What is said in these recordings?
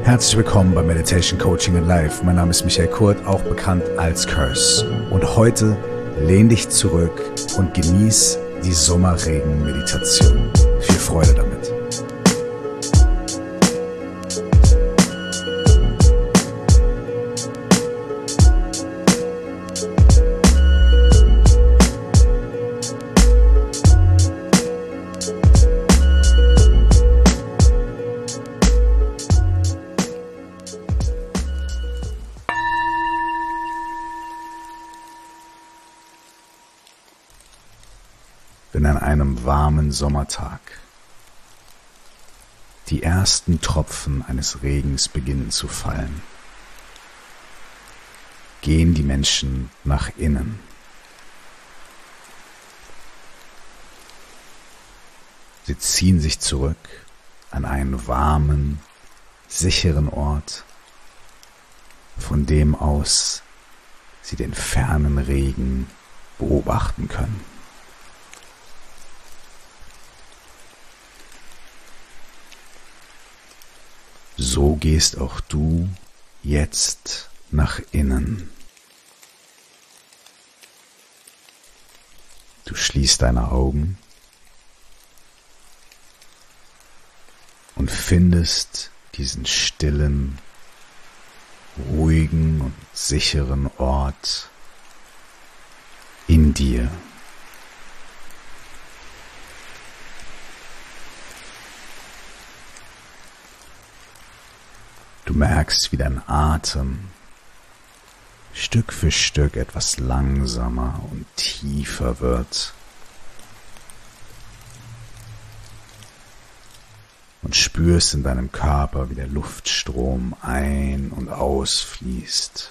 Herzlich willkommen bei Meditation Coaching in Life. Mein Name ist Michael Kurt, auch bekannt als Curse. Und heute lehn dich zurück und genieß die Sommerregen-Meditation. Viel Freude damit. Wenn an einem warmen Sommertag die ersten Tropfen eines Regens beginnen zu fallen, gehen die Menschen nach innen. Sie ziehen sich zurück an einen warmen, sicheren Ort, von dem aus sie den fernen Regen beobachten können. So gehst auch du jetzt nach innen. Du schließt deine Augen und findest diesen stillen, ruhigen und sicheren Ort in dir. Du merkst, wie dein Atem Stück für Stück etwas langsamer und tiefer wird und spürst in deinem Körper, wie der Luftstrom ein- und ausfließt.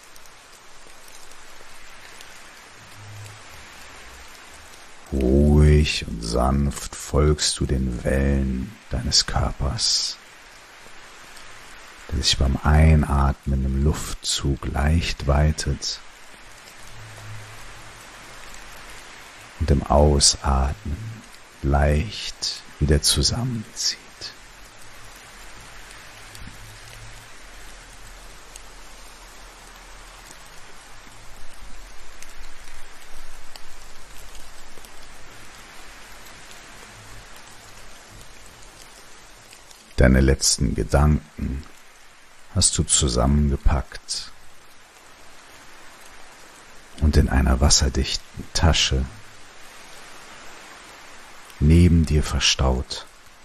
Ruhig und sanft folgst du den Wellen deines Körpers, der sich beim Einatmen im Luftzug leicht weitet und im Ausatmen leicht wieder zusammenzieht. Deine letzten Gedanken hast du zusammengepackt und in einer wasserdichten Tasche neben dir verstaut.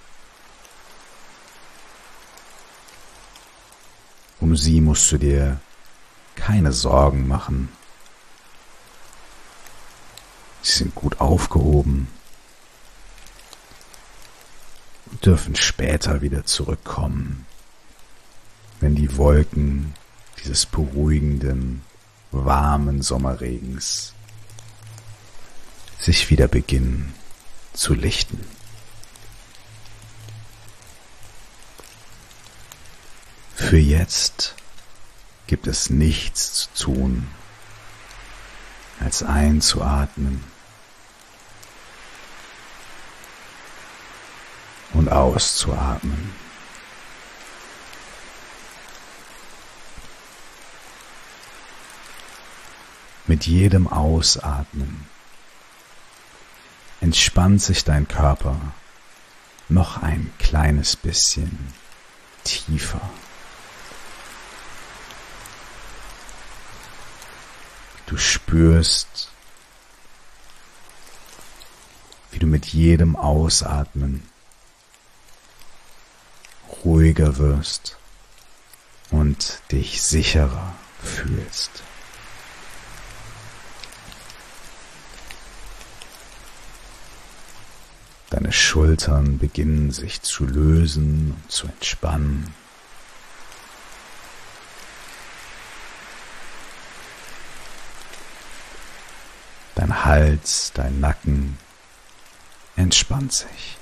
Um sie musst du dir keine Sorgen machen. Sie sind gut aufgehoben und dürfen später wieder zurückkommen, wenn die Wolken dieses beruhigenden, warmen Sommerregens sich wieder beginnen zu lichten. Für jetzt gibt es nichts zu tun, als einzuatmen und auszuatmen. Mit jedem Ausatmen entspannt sich dein Körper noch ein kleines bisschen tiefer. Du spürst, wie du mit jedem Ausatmen ruhiger wirst und dich sicherer fühlst. Deine Schultern beginnen sich zu lösen und zu entspannen. Dein Hals, dein Nacken entspannt sich.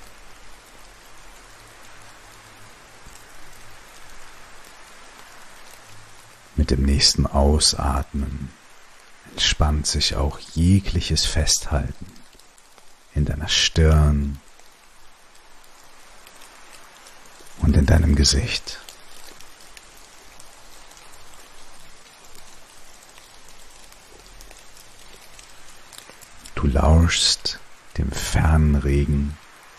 Mit dem nächsten Ausatmen entspannt sich auch jegliches Festhalten in deiner Stirn und in deinem Gesicht. lauschst dem fernen Regen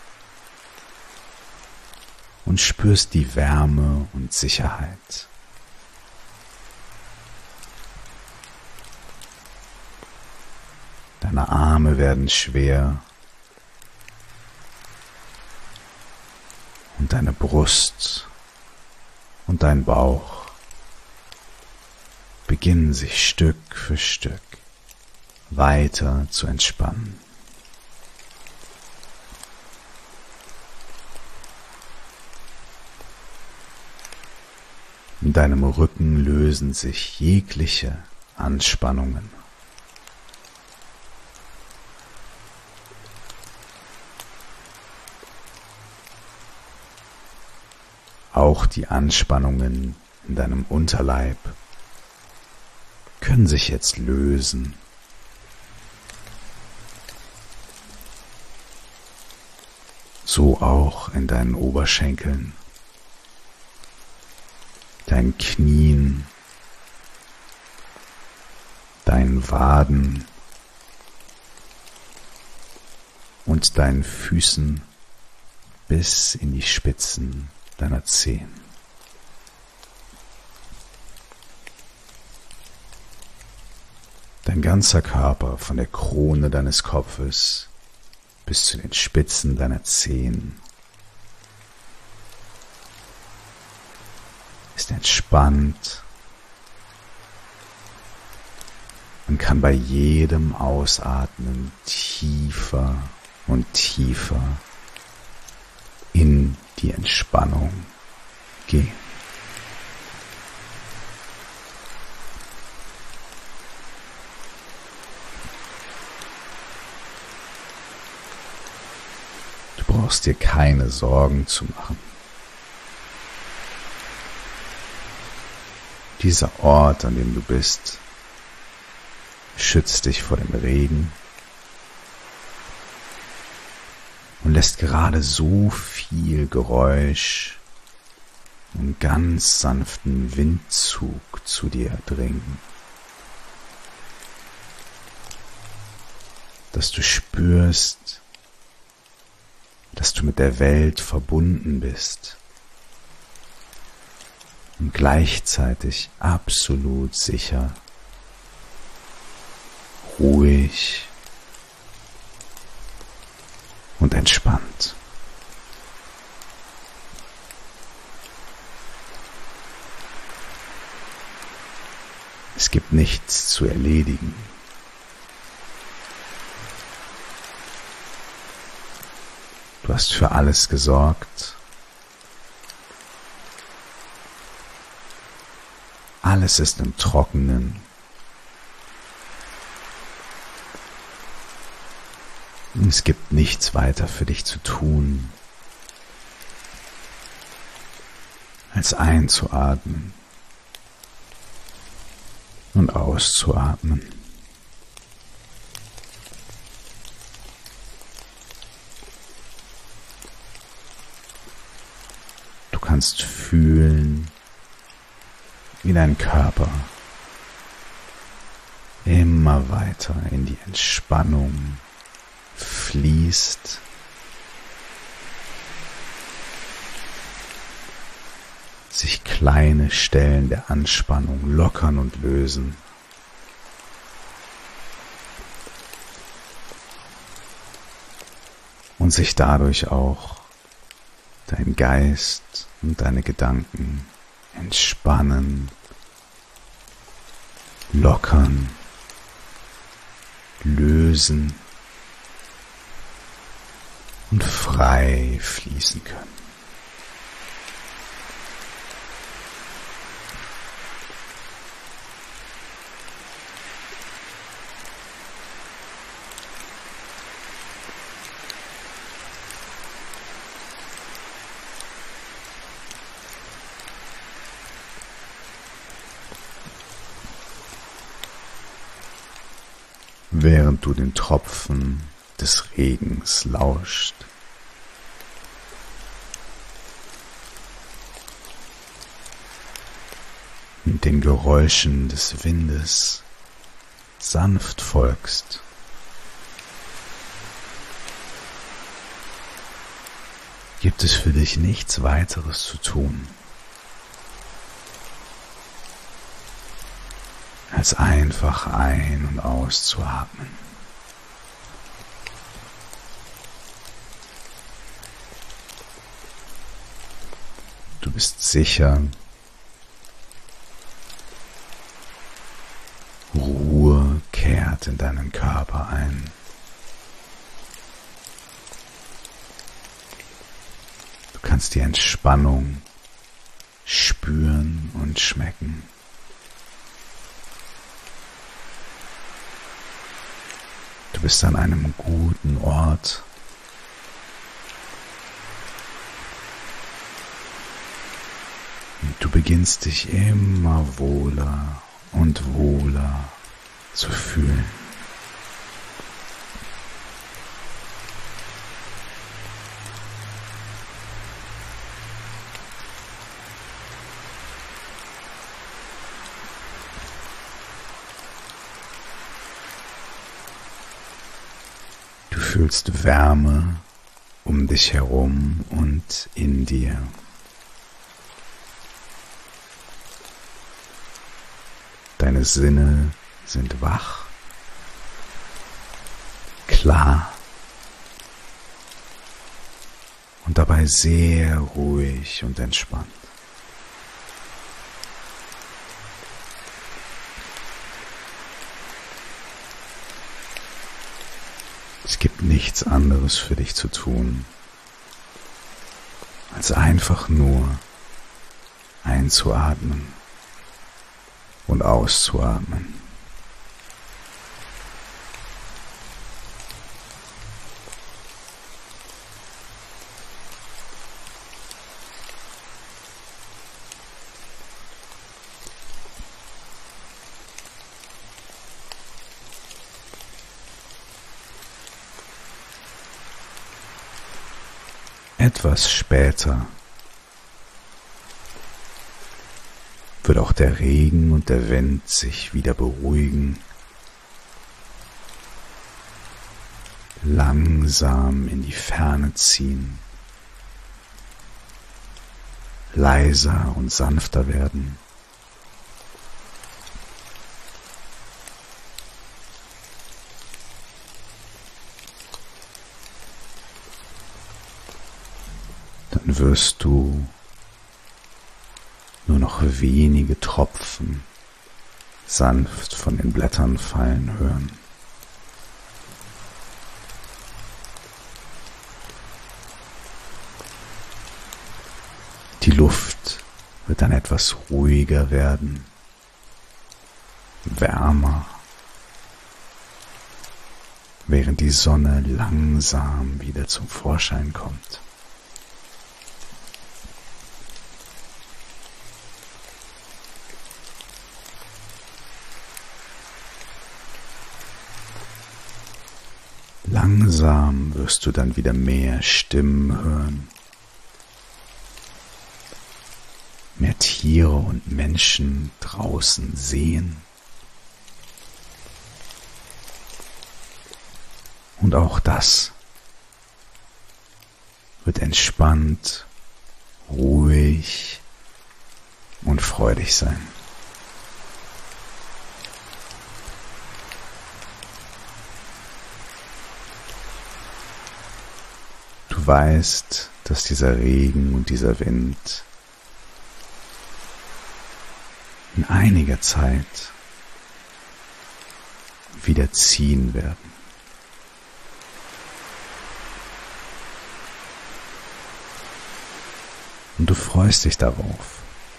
und spürst die Wärme und Sicherheit. Deine Arme werden schwer und deine Brust und dein Bauch beginnen sich Stück für Stück weiter zu entspannen. In deinem Rücken lösen sich jegliche Anspannungen. Auch die Anspannungen in deinem Unterleib können sich jetzt lösen. So auch in deinen Oberschenkeln, deinen Knien, deinen Waden und deinen Füßen bis in die Spitzen deiner Zehen. Dein ganzer Körper von der Krone deines Kopfes bis zu den Spitzen deiner Zehen ist entspannt. Man kann bei jedem Ausatmen tiefer und tiefer in die Entspannung gehen. Du brauchst dir keine Sorgen zu machen. Dieser Ort, an dem du bist, schützt dich vor dem Regen und lässt gerade so viel Geräusch und ganz sanften Windzug zu dir dringen, dass du spürst, dass du mit der Welt verbunden bist und gleichzeitig absolut sicher, ruhig und entspannt. Es gibt nichts zu erledigen. Du hast für alles gesorgt. Alles ist im Trockenen. Und es gibt nichts weiter für dich zu tun, als einzuatmen und auszuatmen. Du kannst fühlen, wie dein Körper immer weiter in die Entspannung fließt. Sich kleine Stellen der Anspannung lockern und lösen. Und sich dadurch auch dein Geist und deine Gedanken entspannen, lockern, lösen und frei fließen können. Während du den Tropfen des Regens lauscht, und den Geräuschen des Windes sanft folgst, gibt es für dich nichts weiteres zu tun, als einfach ein- und auszuatmen. Du bist sicher, Ruhe kehrt in deinen Körper ein. Du kannst die Entspannung spüren und schmecken. Du bist an einem guten Ort. Und du beginnst dich immer wohler und wohler zu fühlen. Du fühlst Wärme um dich herum und in dir. Deine Sinne sind wach, klar und dabei sehr ruhig und entspannt. Es gibt nichts anderes für dich zu tun, als einfach nur einzuatmen und auszuatmen. Etwas später wird auch der Regen und der Wind sich wieder beruhigen, langsam in die Ferne ziehen, leiser und sanfter werden. Dann wirst du nur noch wenige Tropfen sanft von den Blättern fallen hören. Die Luft wird dann etwas ruhiger werden, wärmer, während die Sonne langsam wieder zum Vorschein kommt. Langsam wirst du dann wieder mehr Stimmen hören, mehr Tiere und Menschen draußen sehen und auch das wird entspannt, ruhig und freudig sein. Du weißt, dass dieser Regen und dieser Wind in einiger Zeit wieder ziehen werden. Und du freust dich darauf.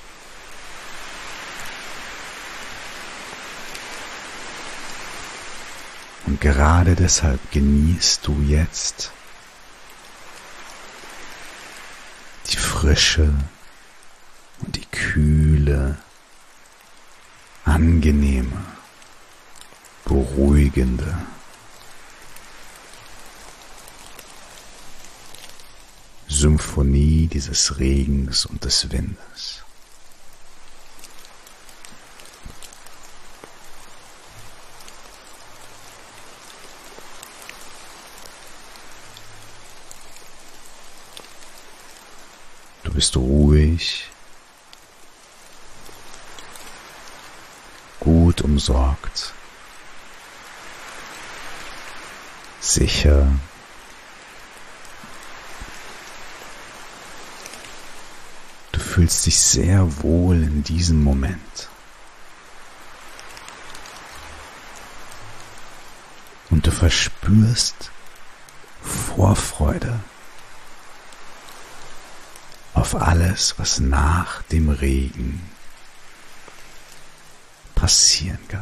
Und gerade deshalb genießt du jetzt die Frische und die kühle, angenehme, beruhigende Symphonie dieses Regens und des Windes. bist ruhig, gut umsorgt, sicher. Du fühlst dich sehr wohl in diesem Moment. Und du verspürst Vorfreude auf alles, was nach dem Regen passieren kann.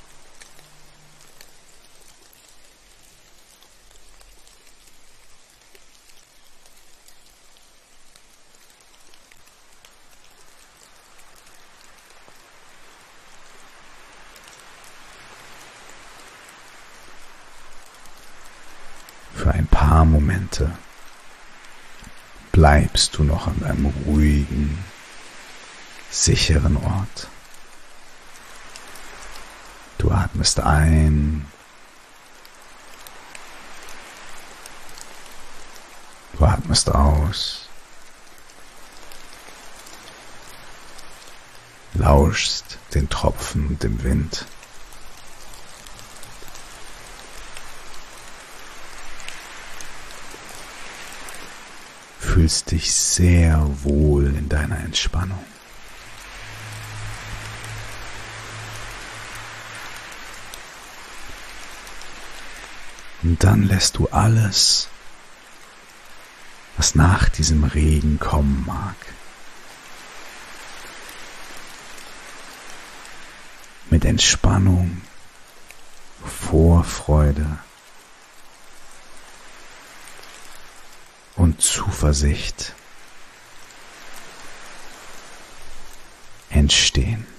Für ein paar Momente bleibst du noch an einem ruhigen, sicheren Ort. Du atmest ein, du atmest aus, lauschst den Tropfen und dem Wind. Fühlst dich sehr wohl in deiner Entspannung. Und dann lässt du alles, was nach diesem Regen kommen mag, mit Entspannung, Vorfreude und Zuversicht entstehen.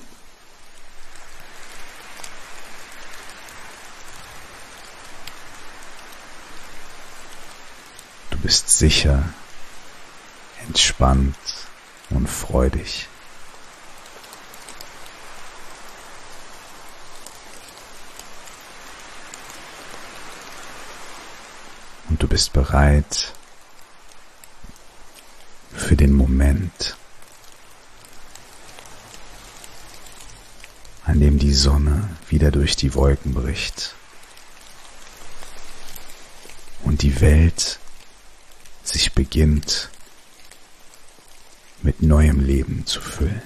Du bist sicher, entspannt und freudig. Und du bist bereit für den Moment, an dem die Sonne wieder durch die Wolken bricht und die Welt sich beginnt mit neuem Leben zu füllen.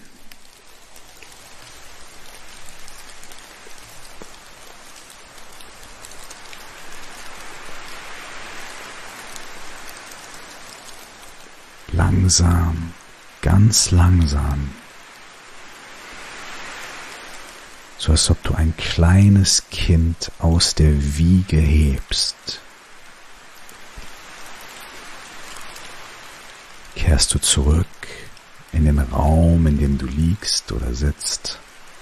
Langsam, ganz langsam, so als ob du ein kleines Kind aus der Wiege hebst, kehrst du zurück in den Raum, in dem du liegst oder sitzt.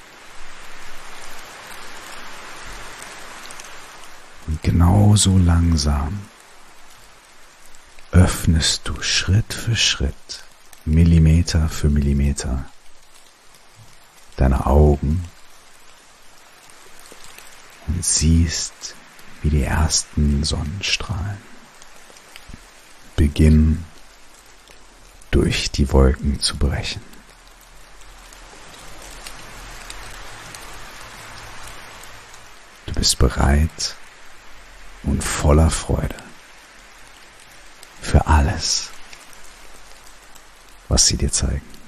Und genauso langsam öffnest du Schritt für Schritt, Millimeter für Millimeter deine Augen und siehst, wie die ersten Sonnenstrahlen beginnen, durch die Wolken zu brechen. Du bist bereit und voller Freude für alles, was sie dir zeigen.